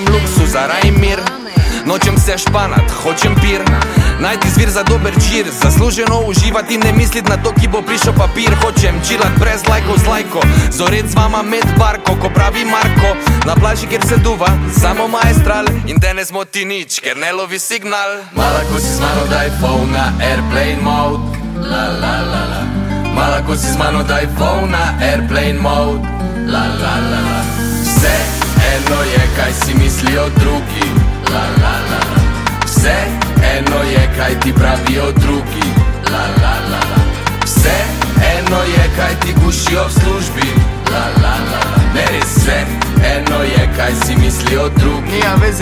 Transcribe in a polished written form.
Rajem luksuz, a rajem mir. Nočem se španat, hočem pir. Najti zvir za dober džir, zasluženo uživati, ne mislit na to, ki bo prišel papir. Hočem čilat brez lajkov z lajko, zoret z vama med barko, ko pravi Marko. Na plaži, kjer se duva, samo maestral, in te ne zmoti nič, ker ne lovi signal. Mala, ko si z mano, daj phone na airplane mode. La la la la. Mala, ko si z mano, daj phone na airplane mode. La la la la. Vse eno je, kaj si mislijo drugi. La la la la. Vse eno je, kaj ti pravijo drugi. La la la la. Vse eno je, kaj ti gušijo v službi. La la la la. Ne res, vse eno je, kaj si mislijo drugi.